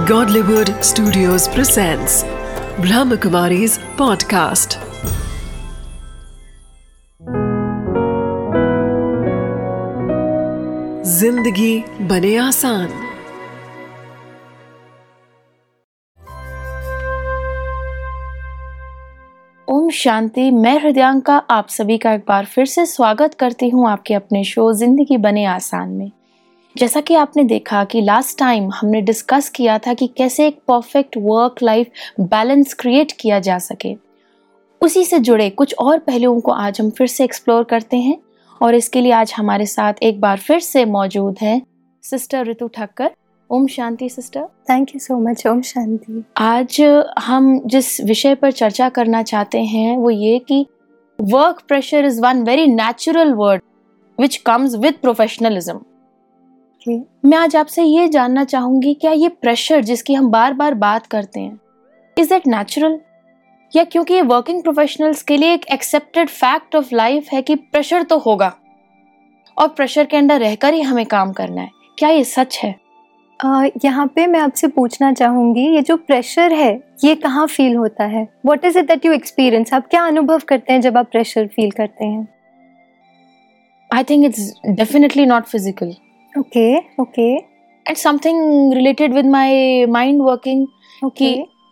Godlywood Studios presents Brahmakumari's podcast. जिंदगी बने आसान। ओम शांति। मैं हृदयांका आप सभी का एक बार फिर से स्वागत करती हूँ आपके अपने शो जिंदगी बने आसान में। जैसा कि आपने देखा कि लास्ट टाइम हमने डिस्कस किया था कि कैसे एक perfect work life balance create किया जा सके, उसी से जुड़े कुछ और पहलुओं को आज हम फिर से एक्सप्लोर करते हैं। और इसके लिए आज हमारे साथ एक बार फिर से मौजूद हैं सिस्टर ऋतु ठक्कर। ओम शांति sister. Thank you so much. ओम शांति। आज हम जिस विषय पर चर्चा करना चाहते हैं वो ये कि work pressure is one very natural word which comes with professionalism. मैं आज आपसे ये जानना चाहूंगी, क्या ये प्रेशर जिसकी हम बार बार बात करते हैं, इज इट नेचुरल, या क्योंकि ये वर्किंग प्रोफेशनल्स के लिए एक एक्सेप्टेड फैक्ट ऑफ लाइफ है कि प्रेशर तो होगा और प्रेशर के अंडर रहकर ही हमें काम करना है, क्या ये सच है? यहाँ पे मैं आपसे पूछना चाहूंगी, ये जो प्रेशर है ये कहाँ फील होता है? What is it that you experience? आप क्या अनुभव करते हैं जब आप प्रेशर फील करते हैं? I think it's definitely not physical. Okay. It's something related with my mind working. कि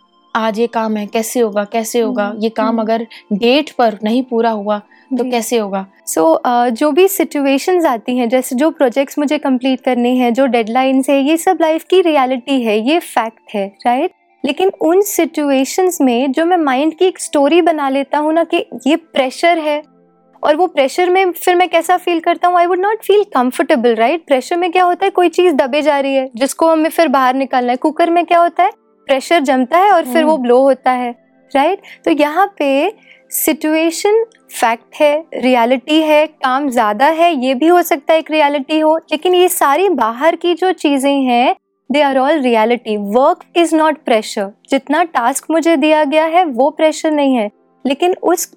आज ये काम है, कैसे होगा ये काम अगर डेट पर नहीं पूरा हुआ तो कैसे होगा? जो भी सिचुएशंस आती हैं, जैसे जो प्रोजेक्ट्स मुझे कंप्लीट करने हैं, जो डेडलाइंस है, ये सब लाइफ की रियलिटी है, ये फैक्ट है, राइट? लेकिन उन सिचुएशंस में जो मैं माइंड की एक स्टोरी बना लेता हूँ ना कि ये प्रेशर है, और वो प्रेशर में फिर मैं कैसा फील करता हूँ, I would not feel comfortable, right? Pressure में क्या होता है, कोई चीज़ दबे जा रही है जिसको हमें फिर बाहर निकालना है। कुकर में क्या होता है, प्रेशर जमता है और फिर वो ब्लो होता है, राइट? तो यहाँ पे सिचुएशन फैक्ट है, रियलिटी है, काम ज़्यादा है, ये भी हो सकता है एक रियलिटी हो, लेकिन ये सारी बाहर की जो चीज़ें हैं they are all reality. Work is not pressure. जितना टास्क मुझे दिया गया है वो प्रेशर नहीं है, लेकिन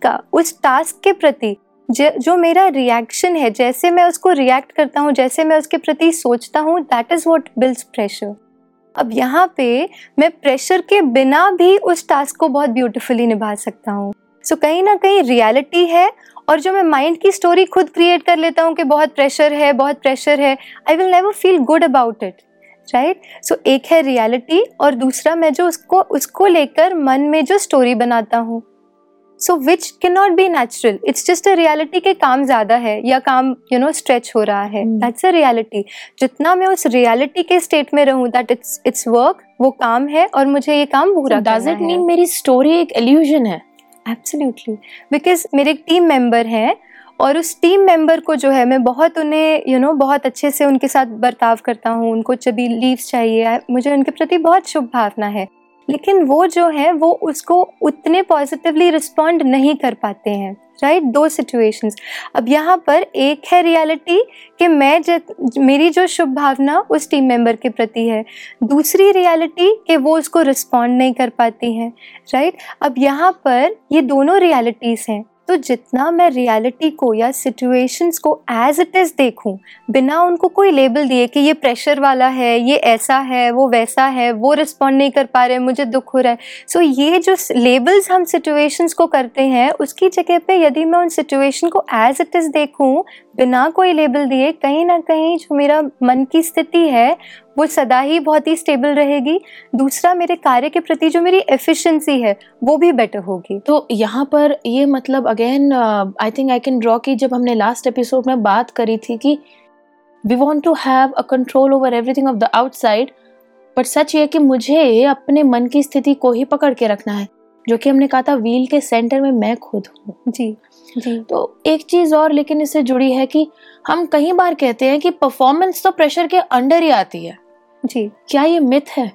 उस टास्क के प्रति जो मेरा रिएक्शन है, जैसे मैं उसको रिएक्ट करता हूँ, जैसे मैं उसके प्रति सोचता हूँ, that is what builds pressure. अब यहाँ पे मैं प्रेशर के बिना भी उस टास्क को बहुत ब्यूटीफुली निभा सकता हूँ। सो कहीं ना कहीं रियलिटी है, और जो मैं माइंड की स्टोरी खुद क्रिएट कर लेता हूँ कि बहुत प्रेशर है, I will never feel good about it, right? So एक है रियलिटी, और दूसरा मैं जो उसको लेकर मन में जो स्टोरी बनाता हूँ, so which can not be natural. It's just a reality के काम ज़्यादा है या काम स्ट्रेच हो रहा है, दैट्स अ रियलिटी। जितना मैं उस रियलिटी के स्टेट में रहूँ दैट इट्स वर्क, वो काम है और मुझे ये काम पूरा करना है। डज इट मीन मेरी स्टोरी एक इल्यूजन है? एब्सोल्युटली, बिकॉज मेरे एक टीम मेंबर हैं, और उस टीम मेंबर को जो है मैं बहुत उन्हें बहुत अच्छे से उनके साथ बर्ताव करता हूँ। उनको जब भी लीव्स चाहिए, मुझे उनके प्रति बहुत शुभ भावना है, लेकिन वो जो है वो उसको उतने पॉजिटिवली रिस्पॉन्ड नहीं कर पाते हैं, राइट? दो सिचुएशंस। अब यहाँ पर एक है रियलिटी कि मेरी जो शुभ भावना उस टीम मेंबर के प्रति है, दूसरी रियलिटी कि वो उसको रिस्पॉन्ड नहीं कर पाती हैं, राइट? अब यहाँ पर ये दोनों रियलिटीज़ हैं, तो जितना मैं रियलिटी को या सिचुएशंस को एज इट इज़ देखूं, बिना उनको कोई लेबल दिए कि ये प्रेशर वाला है, ये ऐसा है, वो वैसा है, वो रिस्पॉन्ड नहीं कर पा रहे, मुझे दुख हो रहा है, सो ये जो लेबल्स हम सिचुएशंस को करते हैं, उसकी जगह पे यदि मैं उन सिचुएशन को एज इट इज़ देखूं बिना कोई लेबल दिए, कहीं ना कहीं जो मेरा मन की स्थिति है वो सदा ही बहुत ही स्टेबल रहेगी। दूसरा, मेरे कार्य के प्रति जो मेरी एफिशिएंसी है वो भी बेटर होगी। तो यहाँ पर ये मतलब again I think I can draw कि जब हमने लास्ट एपिसोड में बात करी थी कि we want to have a control over everything of the outside, but such ये कि मुझे अपने मन की स्थिति को ही पकड़ के रखना है, जो कि हमने कहा था व्हील के सेंटर में मैं खुद हूँ। जी। तो एक चीज और लेकिन इससे जुड़ी है कि हम कई बार कहते हैं कि परफॉर्मेंस तो प्रेशर के अंडर ही आती है। जी, क्या ये मिथ है?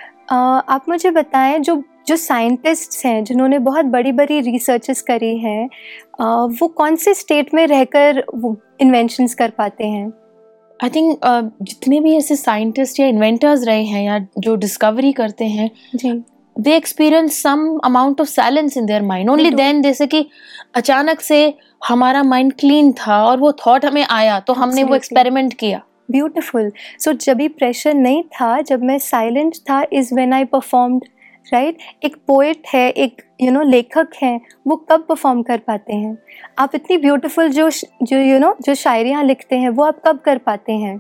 आप मुझे बताएं, जो साइंटिस्ट्स हैं जिन्होंने बहुत बड़ी बड़ी रिसर्चेस करी हैं, वो कौन से स्टेट में रहकर वो इन्वेंशंस कर पाते हैं? आई थिंक जितने भी ऐसे साइंटिस्ट या इन्वेंटर्स रहे हैं या जो डिस्कवरी करते हैं, जी, they experience some amount of silence in their mind. Only then, जैसे कि अचानक से हमारा माइंड क्लीन था और वो थॉट हमें आया तो हमने वो एक्सपेरिमेंट किया, ब्यूटिफुल। सो जब भी प्रेशर नहीं था, जब मैं साइलेंट था, is when I performed, right. एक पोएट है, एक लेखक हैं, वो कब परफॉर्म कर पाते हैं? आप इतनी ब्यूटिफुल जो जो शायरियाँ लिखते हैं, वो आप कब कर पाते हैं?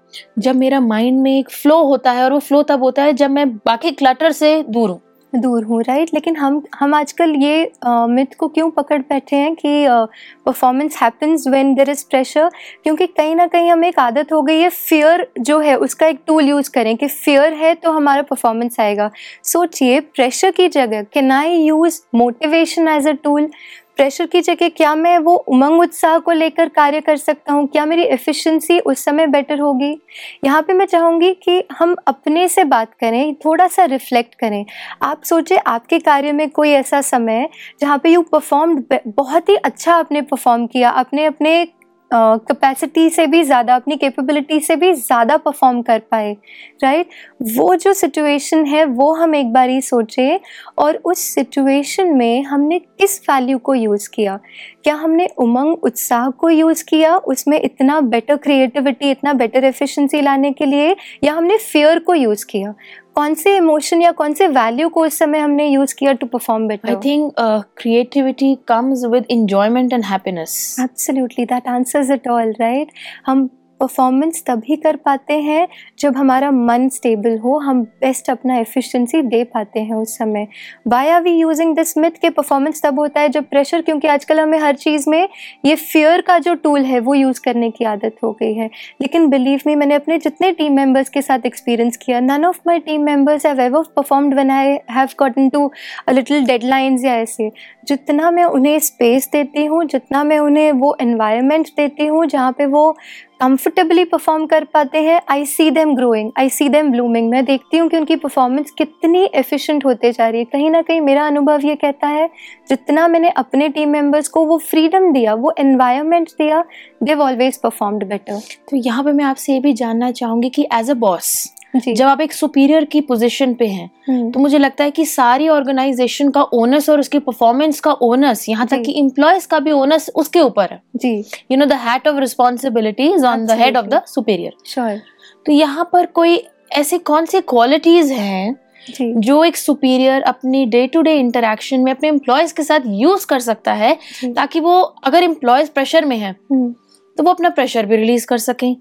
जब मेरा माइंड में एक फ्लो होता है, और वो फ्लो तब होता है जब मैं बाकी क्लटर से दूर हूँ, राइट। लेकिन हम आजकल ये मिथ को क्यों पकड़ बैठे हैं कि performance happens when there is pressure? क्योंकि कहीं ना कहीं हमें एक आदत हो गई है, फियर जो है उसका एक टूल यूज़ करें कि फियर है तो हमारा परफॉर्मेंस आएगा। सोचिए, प्रेशर की जगह can I use motivation as a tool? Pressure की जगह क्या मैं वो उमंग उत्साह को लेकर कार्य कर सकता हूँ? क्या मेरी एफिशिएंसी उस समय बेटर होगी? यहाँ पे मैं चाहूँगी कि हम अपने से बात करें, थोड़ा सा रिफ्लेक्ट करें। आप सोचें, आपके कार्य में कोई ऐसा समय जहाँ पे यू परफॉर्म्ड, बहुत ही अच्छा आपने परफॉर्म किया, आपने अपने कैपेसिटी से भी ज़्यादा, अपनी कैपेबिलिटी से भी ज़्यादा परफॉर्म कर पाए, राइट। वो जो सिचुएशन है वो हम एक बार ही सोचें, और उस सिचुएशन में हमने किस वैल्यू को यूज़ किया? क्या हमने उमंग उत्साह को यूज़ किया उसमें इतना बेटर क्रिएटिविटी, इतना बेटर एफिशिएंसी लाने के लिए, या हमने फियर को यूज़ किया? कौन से इमोशन या कौन से वैल्यू को उस समय हमने यूज़ किया to perform better? I think creativity comes with enjoyment and happiness. Absolutely, that answers it all, right. हम परफॉर्मेंस तभी कर पाते हैं जब हमारा मन स्टेबल हो, हम बेस्ट अपना एफिशिएंसी दे पाते हैं उस समय। Why are we using this myth कि परफॉर्मेंस तब होता है जब प्रेशर? क्योंकि आजकल हमें हर चीज़ में ये फियर का जो टूल है वो यूज़ करने की आदत हो गई है। लेकिन बिलीव मी, मैंने अपने जितने टीम मेंबर्स के साथ एक्सपीरियंस किया, none of my team members have ever performed when I have gotten to a little deadlines या ऐसे। जितना मैं उन्हें स्पेस देती हूँ, जितना मैं उन्हें वो एनवायरनमेंट देती हूँ जहाँ पे वो कंफर्टेबली परफॉर्म कर पाते हैं, I see them growing, I see them blooming. मैं देखती हूँ कि उनकी परफॉर्मेंस कितनी एफिशिएंट होते जा रही है। कहीं ना कहीं मेरा अनुभव ये कहता है, जितना मैंने अपने टीम मेंबर्स को वो फ्रीडम दिया, वो एनवायरनमेंट दिया, देव ऑलवेज परफॉर्म्ड बेटर। तो यहाँ पे मैं आपसे ये भी जानना चाहूँगी कि एज अ बॉस, जी। जब आप एक सुपीरियर की पोजीशन पे हैं, तो मुझे लगता है कि सारी ऑर्गेनाइजेशन का ओनस और उसकी परफॉर्मेंस का ओनस, यहाँ तक कि एम्प्लॉयज का भी ओनस उसके ऊपर है। जी। You know, the hat of responsibility is on the head of the superior. Sure. तो यहाँ पर कोई ऐसे कौन से क्वालिटीज हैं जो एक सुपीरियर अपनी डे टू डे इंटरेक्शन में अपने एम्प्लॉयज के साथ यूज कर सकता है, ताकि वो, अगर एम्प्लॉयज प्रेशर में है तो वो अपना प्रेशर भी रिलीज कर सकें,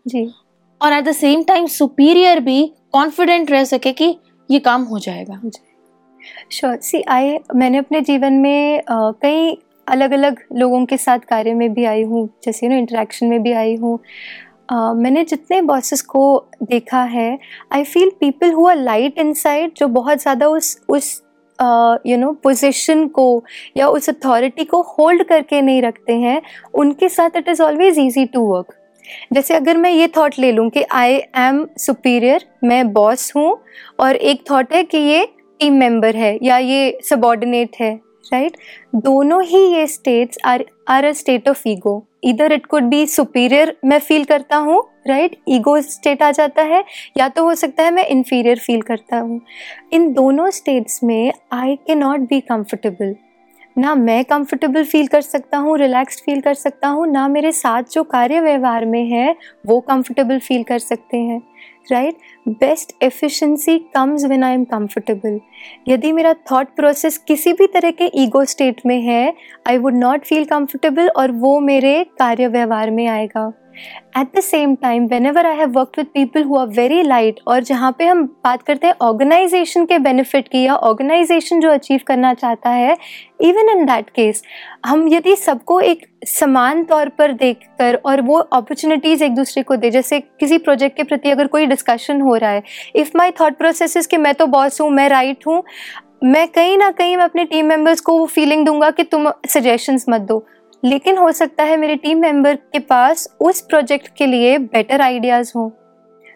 और at the same time superior भी कॉन्फिडेंट रह सके कि ये काम हो जाएगा? श्योर। सी, मैंने अपने जीवन में कई अलग अलग लोगों के साथ कार्य में भी आई हूँ, जैसे इंटरेक्शन में भी आई हूँ। मैंने जितने बॉसेस को देखा है, I feel people who are light inside, जो बहुत ज़्यादा उस पोजीशन को या उस अथॉरिटी को होल्ड करके नहीं रखते हैं, उनके साथ it is always easy to work. जैसे अगर मैं ये थॉट ले लूँ कि आई एम सुपीरियर, मैं बॉस हूँ, और एक थॉट है कि ये टीम मेंबर है या ये सबऑर्डिनेट है, राइट। दोनों ही ये states are a state of ego. इधर इट कुड बी सुपीरियर मैं फील करता हूँ, राइट, ईगो स्टेट आ जाता है, या तो हो सकता है मैं इन्फीरियर फील करता हूँ। इन दोनों स्टेट्स में I can not be comfortable. ना मैं कंफर्टेबल फील कर सकता हूँ, रिलैक्स्ड फील कर सकता हूँ, ना मेरे साथ जो कार्य व्यवहार में है वो कंफर्टेबल फील कर सकते हैं, right. Best efficiency comes when I am comfortable. यदि मेरा थॉट प्रोसेस किसी भी तरह के ईगो स्टेट में है, I would not feel comfortable, और वो मेरे कार्य व्यवहार में आएगा। At the same time, whenever I have worked with people who are very light, और जहाँ पे हम बात करते हैं ऑर्गेनाइजेशन के बेनिफिट की, या ऑर्गेनाइजेशन जो अचीव करना चाहता है, इवन इन दैट केस हम यदि सबको एक समान तौर पर देखकर और वो अपॉर्चुनिटीज़ एक दूसरे को दे, जैसे किसी प्रोजेक्ट के प्रति अगर कोई डिस्कशन हो रहा है, if my thought process is कि मैं तो बॉस हूँ, मैं राइट हूँ, मैं कहीं ना कहीं मैं अपने टीम मेंबर्स को वो फीलिंग दूंगा कि तुम सजेशंस मत दो, लेकिन हो सकता है मेरे टीम मेंबर के पास उस प्रोजेक्ट के लिए बेटर आइडियाज़ हों,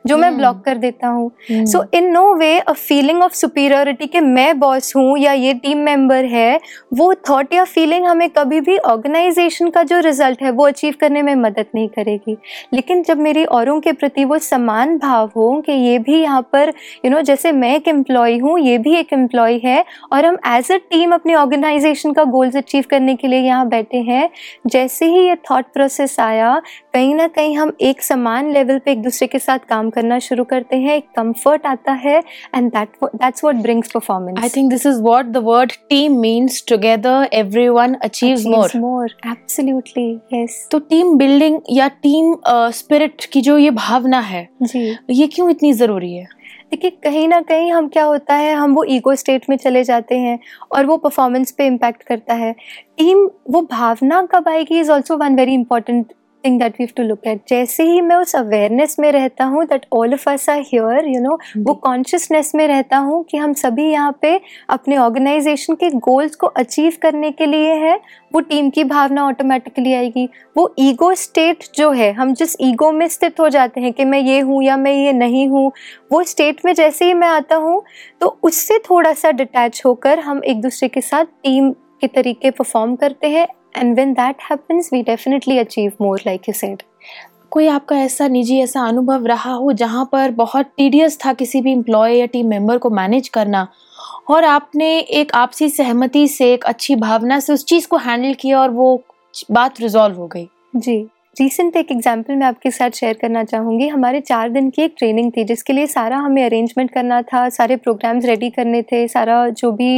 जो मैं ब्लॉक कर देता हूँ. So in no way a feeling of superiority कि मैं बॉस हूँ या ये टीम मेंबर है, वो थॉट या फीलिंग हमें कभी भी ऑर्गेनाइजेशन का जो रिजल्ट है वो अचीव करने में मदद नहीं करेगी. लेकिन जब मेरी औरों के प्रति वो समान भाव हो कि ये भी यहाँ पर जैसे मैं एक एम्प्लॉय हूँ, ये भी एक एम्प्लॉय है और हम एज अ टीम अपने ऑर्गेनाइजेशन का गोल्स अचीव करने के लिए यहाँ बैठे हैं, जैसे ही ये थॉट प्रोसेस आया, कहीं ना कहीं हम एक समान लेवल पे एक दूसरे के साथ काम करना शुरू करते हैं, एक कंफर्ट आता है, and that's what brings performance. I think this is what the word team means, together everyone achieves more. Absolutely, yes. तो टीम बिल्डिंग या टीम स्पिरिट की जो ये भावना है जी, ये क्यों इतनी जरूरी है? देखिए कहीं ना कहीं हम क्या होता है, हम वो ईगो स्टेट में चले जाते हैं और वो परफॉर्मेंस पे इम्पैक्ट करता है. टीम वो भावना कब आएगी is also one very important thing that we have to look at. जैसे ही मैं उस अवेयरनेस में रहता हूँ that all of us are here, वो कॉन्शियसनेस में रहता हूँ कि हम सभी यहाँ पे अपने ऑर्गेनाइजेशन के गोल्स को अचीव करने के लिए है, वो टीम की भावना ऑटोमेटिकली आएगी. वो ईगो स्टेट जो है, हम जिस ईगो में स्थित हो जाते हैं कि मैं ये हूँ या मैं ये नहीं हूँ, वो स्टेट में जैसे ही मैं आता हूँ तो उससे थोड़ा सा डिटैच होकर हम एक दूसरे के साथ टीम के तरीके परफॉर्म करते हैं. And when that happens, we definitely achieve more, like you said. कोई आपका ऐसा निजी ऐसा अनुभव रहा हो जहाँ पर बहुत टीडियस था किसी भी एम्प्लॉय या टीम मेंबर को मैनेज करना, और आपने एक आपसी सहमति से, एक अच्छी भावना से उस चीज़ को हैंडल किया और वो बात रिजॉल्व हो गई? जी, रिसेंट एक एग्जाम्पल मैं आपके साथ शेयर करना चाहूँगी. हमारे 4 दिन की एक ट्रेनिंग थी जिसके लिए सारा हमें अरेंजमेंट करना था, सारे प्रोग्राम्स रेडी करने थे, सारा जो भी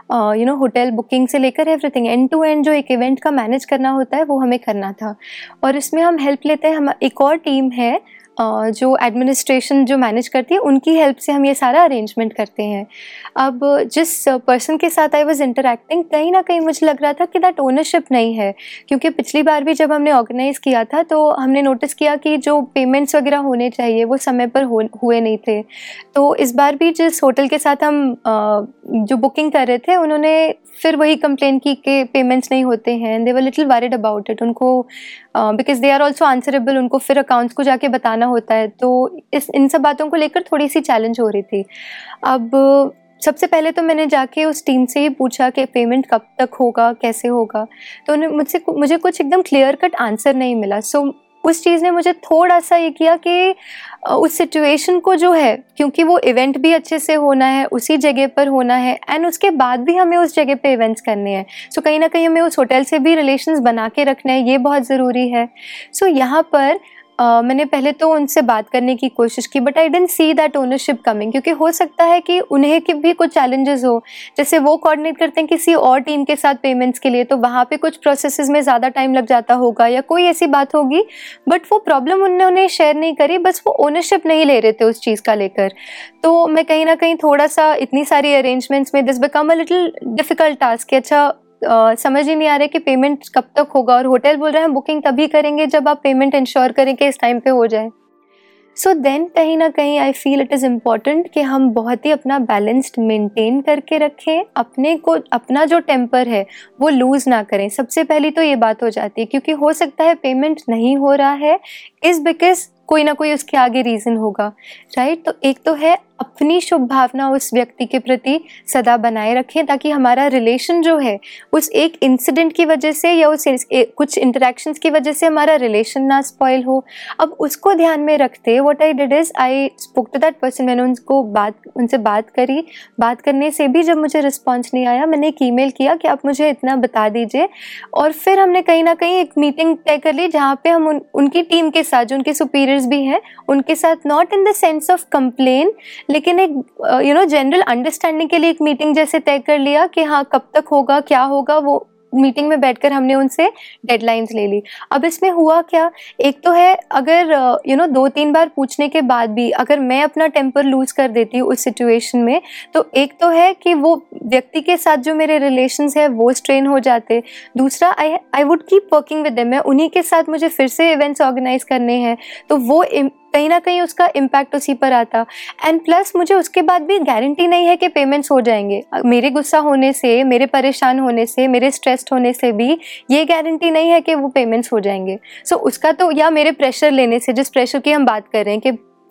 होटल बुकिंग से लेकर एवरीथिंग एंड टू एंड जो एक इवेंट का मैनेज करना होता है वो हमें करना था. और इसमें हम हेल्प लेते हैं, हम एक और टीम है जो एडमिनिस्ट्रेशन जो मैनेज करती है, उनकी हेल्प से हम ये सारा अरेंजमेंट करते हैं. अब जिस पर्सन के साथ आई वाज इंटरैक्टिंग, कहीं ना कहीं मुझे लग रहा था कि दैट ओनरशिप नहीं है, क्योंकि पिछली बार भी जब हमने ऑर्गेनाइज़ किया था तो हमने नोटिस किया कि जो पेमेंट्स वगैरह होने चाहिए वो समय पर हुए नहीं थे. तो इस बार भी जिस होटल के साथ हम जो बुकिंग कर रहे थे, उन्होंने फिर वही कंप्लेन की कि पेमेंट्स नहीं होते हैं. They were little worried about it. उनको because they are also answerable, उनको फिर अकाउंट्स को जाके बताना होता है. तो इन सब बातों को लेकर थोड़ी सी चैलेंज हो रही थी. अब सबसे पहले तो मैंने जाके उस टीम से ही पूछा कि पेमेंट कब तक होगा, कैसे होगा. तो उन्होंने मुझे कुछ एकदम क्लियर कट आंसर नहीं मिला. सो उस चीज़ ने मुझे थोड़ा सा ये किया कि उस सिचुएशन को जो है, क्योंकि वो इवेंट भी अच्छे से होना है, उसी जगह पर होना है, एंड उसके बाद भी हमें उस जगह पे इवेंट्स करने हैं. सो कहीं ना कहीं हमें उस होटल से भी रिलेशंस बना के रखना है, ये बहुत ज़रूरी है. सो यहाँ पर मैंने पहले तो उनसे बात करने की कोशिश की, but I didn't see that ownership coming, क्योंकि हो सकता है कि उन्हें के भी कुछ चैलेंजेस हो. जैसे वो कोऑर्डिनेट करते हैं किसी और टीम के साथ पेमेंट्स के लिए, तो वहाँ पे कुछ प्रोसेसेस में ज़्यादा टाइम लग जाता होगा या कोई ऐसी बात होगी, बट वो प्रॉब्लम उन्होंने शेयर नहीं करी, बस वो ओनरशिप नहीं ले रहे थे उस चीज़ का लेकर. तो मैं कहीं ना कहीं थोड़ा सा इतनी सारी अरेंजमेंट्स में this become a little difficult task कि अच्छा समझ ही नहीं आ रहा है कि पेमेंट कब तक होगा, और होटल बोल रहे हैं हम बुकिंग तभी करेंगे जब आप पेमेंट इंश्योर करें कि इस टाइम पे हो जाए. सो देन कहीं ना कहीं I feel it is important कि हम बहुत ही अपना बैलेंस्ड मेंटेन करके रखें, अपने को अपना जो टेम्पर है वो लूज़ ना करें. सबसे पहली तो ये बात हो जाती है, क्योंकि हो सकता है पेमेंट नहीं हो रहा है इज़ बिकॉज कोई ना कोई उसके आगे रीज़न होगा, राइट. तो एक तो है अपनी शुभ भावना उस व्यक्ति के प्रति सदा बनाए रखें, ताकि हमारा रिलेशन जो है उस एक इंसिडेंट की वजह से या उस कुछ इंटरेक्शंस की वजह से हमारा रिलेशन ना स्पॉइल हो. अब उसको ध्यान में रखते what I did is I spoke to that person. मैंने उनसे बात करी. बात करने से भी जब मुझे रिस्पॉन्स नहीं आया, मैंने एक ईमेल किया कि आप मुझे इतना बता दीजिए, और फिर हमने कहीं ना कहीं एक मीटिंग तय कर ली जहाँ पे हम उनकी टीम के साथ, जो उनके सुपीरियर्स भी हैं, उनके साथ not in the sense of complain, लेकिन एक जनरल अंडरस्टैंडिंग के लिए एक मीटिंग जैसे तय कर लिया कि हाँ कब तक होगा, क्या होगा. वो मीटिंग में बैठकर हमने उनसे डेडलाइंस ले ली. अब इसमें हुआ क्या, एक तो है अगर 2-3 बार पूछने के बाद भी अगर मैं अपना टेम्पर लूज कर देती हूँ उस सिचुएशन में, तो एक तो है कि वो व्यक्ति के साथ जो मेरे रिलेशंस है वो स्ट्रेन हो जाते. दूसरा I would keep working with them. मैं उन्हीं के साथ मुझे फिर से इवेंट्स ऑर्गेनाइज करने हैं, तो वो कहीं ना कहीं उसका इम्पैक्ट उसी पर आता. एंड प्लस मुझे उसके बाद भी गारंटी नहीं है कि पेमेंट्स हो जाएंगे. मेरे गुस्सा होने से, मेरे परेशान होने से, मेरे स्ट्रेस्ड होने से भी ये गारंटी नहीं है कि वो पेमेंट्स हो जाएंगे. सो उसका तो, या मेरे प्रेशर लेने से, जिस प्रेशर की हम बात कर रहे हैं कि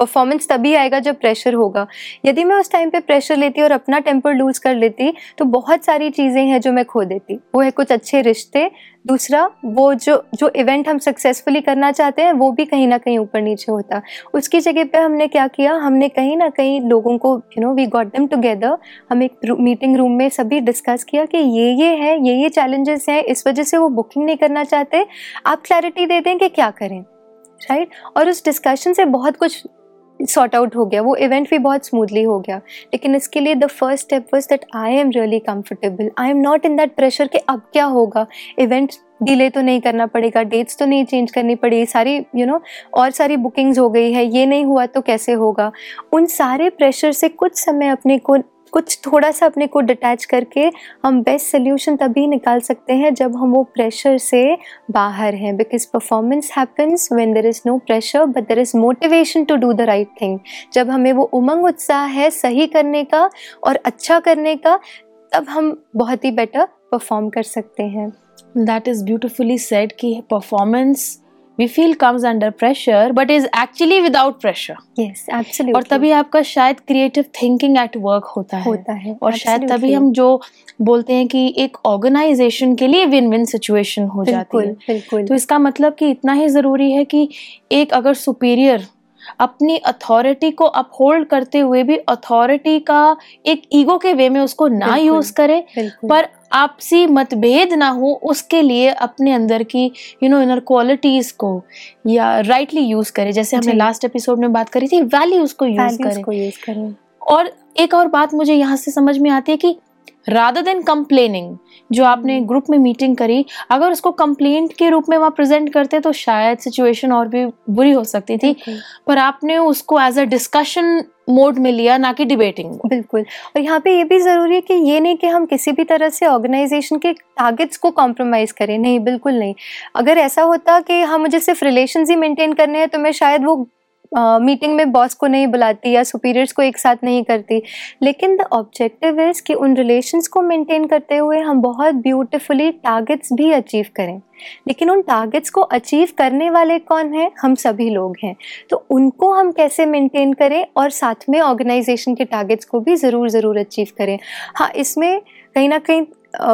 परफॉर्मेंस तभी आएगा जब प्रेशर होगा। यदि मैं उस टाइम पे प्रेशर लेती और अपना टेम्पर लूज कर लेती तो बहुत सारी चीज़ें हैं जो मैं खो देती। वो है कुछ अच्छे रिश्ते, दूसरा वो जो इवेंट हम सक्सेसफुली करना चाहते हैं वो भी कहीं ना कहीं ऊपर नीचे होता। उसकी जगह पे हमने क्या किया, हमने कहीं ना कहीं लोगों को वी गॉट देम टुगेदर, हम एक मीटिंग रूम में सभी डिस्कस किया कि ये है, ये चैलेंजेस हैं, इस वजह से वो बुकिंग नहीं करना चाहते, आप क्लैरिटी दे दें कि क्या करें, राइट। और उस डिस्कशन से बहुत कुछ सॉर्ट आउट हो गया, वो इवेंट भी बहुत स्मूथली हो गया। लेकिन इसके लिए the first step was that I am really comfortable, I am not in that pressure कि अब क्या होगा, इवेंट डिले तो नहीं करना पड़ेगा, डेट्स तो नहीं चेंज करनी पड़ेगी, सारी और सारी बुकिंग्स हो गई है, ये नहीं हुआ तो कैसे होगा। उन सारे प्रेशर से कुछ समय अपने को थोड़ा सा अपने को डिटैच करके हम बेस्ट सोल्यूशन तभी निकाल सकते हैं जब हम वो प्रेशर से बाहर हैं। Because performance happens when there is no pressure but there is motivation to do the right thing. जब हमें वो उमंग उत्साह है सही करने का और अच्छा करने का, तब हम बहुत ही बेटर परफॉर्म कर सकते हैं। That is beautifully said कि performance we feel comes under pressure but is actually without pressure. Yes, absolutely. और तभी आपका शायद creative thinking at work होता है और शायद तभी हम जो बोलते हैं कि एक organization के लिए win-win situation हो जाती है। बिल्कुल। तो इसका मतलब कि इतना ही ज़रूरी है कि एक अगर superior अपनी अथॉरिटी को अपहोल्ड करते हुए भी अथॉरिटी का एक ईगो के वे में उसको ना यूज करे, पर आपसी मतभेद ना हो, उसके लिए अपने अंदर की इनर क्वालिटीज को या राइटली यूज करे। जैसे हमने लास्ट एपिसोड में बात करी थी, वैल्यूज को यूज करें। और एक और बात मुझे यहाँ से समझ में आती है कि rather than complaining, जो आपने ग्रुप में मीटिंग करी, अगर उसको कंप्लेंट के रूप में वहाँ प्रेजेंट करते तो शायद सिचुएशन और भी बुरी हो सकती थी, पर आपने उसको एज अ डिस्कशन मोड में लिया, ना कि डिबेटिंग। बिल्कुल। और यहाँ पे ये भी ज़रूरी है कि ये नहीं कि हम किसी भी तरह से ऑर्गेनाइजेशन के टारगेट्स को कॉम्प्रोमाइज़ करें, नहीं, बिल्कुल नहीं। अगर ऐसा होता कि हम मुझे सिर्फ रिलेशंस ही मेंटेन करने हैं तो मैं शायद वो मीटिंग में बॉस को नहीं बुलाती या सुपीरियर्स को एक साथ नहीं करती। लेकिन द ऑब्जेक्टिव इज़ कि उन रिलेशंस को मेंटेन करते हुए हम बहुत ब्यूटिफुली टारगेट्स भी अचीव करें। लेकिन उन टारगेट्स को अचीव करने वाले कौन हैं? हम सभी लोग हैं। तो उनको हम कैसे मेंटेन करें और साथ में ऑर्गेनाइजेशन के टारगेट्स को भी ज़रूर अचीव करें। हाँ, इसमें कहीं ना कहीं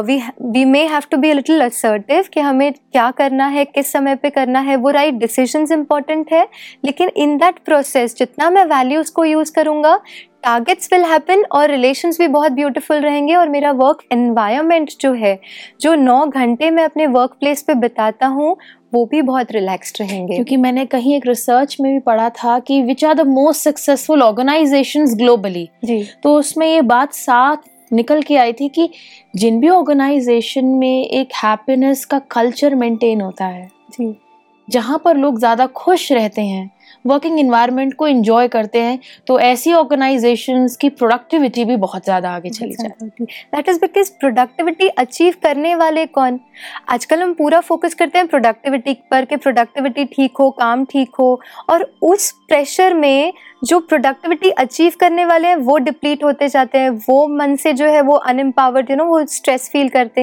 we may have to be a little assertive कि हमें क्या करना है, किस समय पे करना है, वो राइट डिसीजंस इम्पॉर्टेंट है। लेकिन इन दैट प्रोसेस जितना मैं वैल्यूज़ को यूज़ करूँगा, टारगेट्स विल हैपन और रिलेशंस भी बहुत ब्यूटीफुल रहेंगे और मेरा वर्क एनवायरनमेंट जो है, जो 9 घंटे मैं अपने वर्क प्लेस पे बिताता हूँ, वो भी बहुत रिलैक्स्ड रहेंगे। क्योंकि मैंने कहीं एक रिसर्च में भी पढ़ा था कि which are the most successful organisations globally, जी, तो उसमें ये बात साफ निकल के आई थी कि जिन भी ऑर्गेनाइजेशन में एक हैप्पीनेस का कल्चर मेंटेन होता है, जी, जहाँ पर लोग ज़्यादा खुश रहते हैं, वर्किंग इन्वायरमेंट को एंजॉय करते हैं, तो ऐसी ऑर्गेनाइजेशंस की प्रोडक्टिविटी भी बहुत ज़्यादा आगे चली जाती है। That is because productivity achieve करने वाले कौन? आजकल हम पूरा फोकस करते हैं प्रोडक्टिविटी पर कि प्रोडक्टिविटी ठीक हो, काम ठीक हो, और उस प्रेशर में जो प्रोडक्टिविटी अचीव करने वाले हैं वो डिप्लीट होते जाते हैं। वो मन से जो है वो अनएम्पावर्ड वो स्ट्रेस फील करते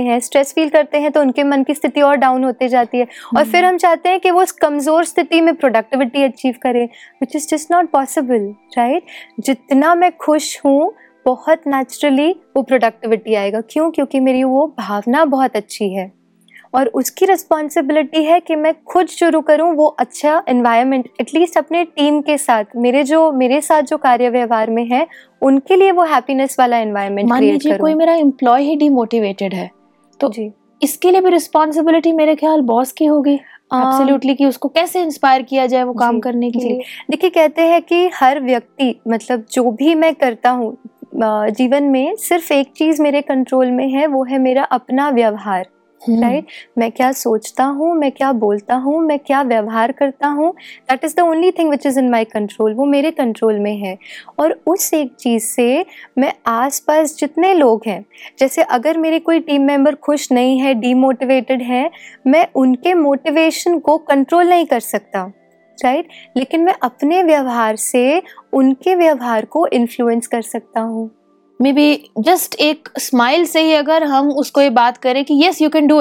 हैं तो उनके मन की स्थिति और डाउन होते जाती है और फिर हम चाहते हैं कि वो उस कमज़ोर स्थिति में प्रोडक्टिविटी अचीव करें, which is just not possible, right. जितना मैं खुश हूँ बहुत नेचुरली वो प्रोडक्टिविटी आएगा। क्यों? क्योंकि मेरी वो भावना बहुत अच्छी है और उसकी रिस्पॉन्सिबिलिटी है कि मैं खुद शुरू करूं वो अच्छा एनवायरनमेंट, एटलीस्ट अपने टीम के साथ, मेरे साथ जो कार्य व्यवहार में है उनके लिए वो हैप्पीनेस वाला एनवायरनमेंट क्रिएट करूं। कोई मेरा एम्प्लॉय ही डिमोटिवेटेड है तो जी, इसके लिए भी रिस्पॉन्सिबिलिटी मेरे ख्याल बॉस की होगी एब्सोल्युटली, कि उसको कैसे इंस्पायर किया जाए वो काम करने के लिए। देखिए, कहते हैं कि हर व्यक्ति, मतलब जो भी मैं करता हूँ जीवन में, सिर्फ एक चीज़ मेरे कंट्रोल में है, वो है मेरा अपना व्यवहार, राइट। मैं क्या सोचता हूँ, मैं क्या बोलता हूँ, मैं क्या व्यवहार करता हूँ, that is the only thing which is in my control, वो मेरे कंट्रोल में है। और उस एक चीज़ से मैं आसपास जितने लोग हैं, जैसे अगर मेरे कोई टीम मेंबर खुश नहीं है, डीमोटिवेटेड है, मैं उनके मोटिवेशन को कंट्रोल नहीं कर सकता, राइट, लेकिन मैं अपने व्यवहार से उनके व्यवहार को इन्फ्लुएंस कर सकता हूँ। मे बी जस्ट एक स्माइल से ही अगर हम उसको ये बात करें कि yes you can do it,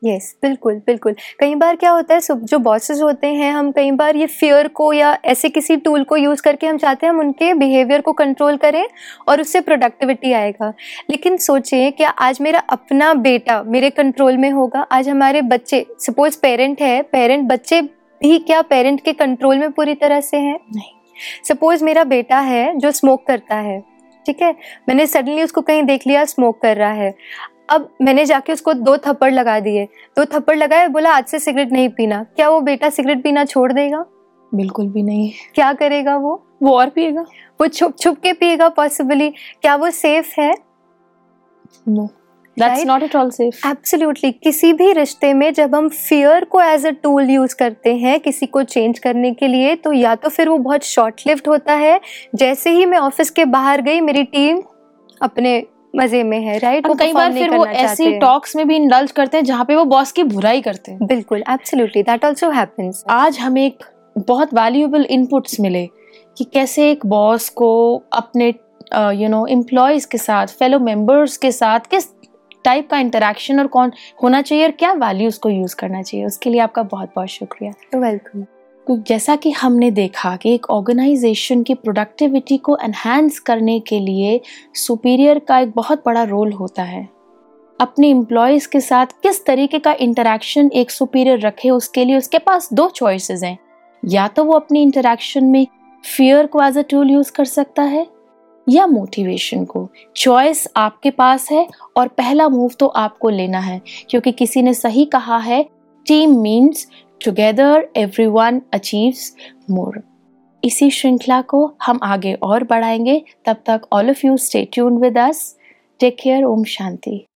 yes, बिल्कुल बिल्कुल। कई बार क्या होता है, जो बॉसेस होते हैं, हम कई बार ये फियर को या ऐसे किसी टूल को यूज़ करके हम चाहते हैं हम उनके बिहेवियर को कंट्रोल करें और उससे प्रोडक्टिविटी आएगा। लेकिन सोचिए कि आज मेरा अपना बेटा मेरे कंट्रोल में होगा, आज हमारे बच्चे, सपोज पेरेंट है, पेरेंट, बच्चे भी क्या पेरेंट के कंट्रोल में पूरी तरह से हैं? नहीं। सपोज मेरा बेटा है जो स्मोक करता है, ठीक है, मैंने सडनली उसको कहीं देख लिया स्मोक कर रहा है, अब मैंने जाके उसको 2 थप्पड़ लगा दिए, 2 थप्पड़ लगाए, बोला आज से सिगरेट नहीं पीना, क्या वो बेटा सिगरेट पीना छोड़ देगा? बिल्कुल भी नहीं। क्या करेगा वो और पिएगा, वो छुप छुप के पिएगा पॉसिबली। क्या वो सेफ है? No, that's not at all safe. Absolutely. किसी भी रिश्ते में जब हम फियर को एज अ टूल यूज करते हैं किसी को चेंज करने के लिए, तो या तो फिर वो बहुत शॉर्ट लिव्ड होता है, जैसे ही मैं ऑफिस के बाहर गई मेरी टीम अपने मजे में है, राइट? और कई बार फिर वो ऐसी टॉक्स में भी इंडल्ज करते हैं जहाँ पे वो बॉस की बुराई करते हैं। बिल्कुल, एब्सोल्युटली, दैट आल्सो हैपेंस। आज हमें एक बहुत वैल्यूएबल इनपुट्स मिले कि कैसे एक बॉस को अपने एम्प्लॉयज के साथ, फेलो मेंबर्स के साथ किस टाइप का इंटरेक्शन और कौन होना चाहिए और क्या वैल्यूज को यूज करना चाहिए। उसके लिए आपका बहुत बहुत शुक्रिया। वेलकम। तो जैसा कि हमने देखा कि एक ऑर्गेनाइजेशन की प्रोडक्टिविटी को एनहांस करने के लिए सुपीरियर का एक बहुत बड़ा रोल होता है। अपने एम्प्लॉयज़ के साथ किस तरीके का इंटरेक्शन एक सुपीरियर रखे, उसके लिए उसके पास 2 चॉइसेस हैं। या तो वो अपनी इंटरेक्शन में फियर को एज अ टूल यूज कर सकता है या मोटिवेशन को। चॉइस आपके पास है और पहला मूव तो आपको लेना है, क्योंकि किसी ने सही कहा है, team means together everyone achieves more. इसी श्रृंखला को हम आगे और बढ़ाएंगे। तब तक all of you stay tuned with us. Take care. ओम शांति।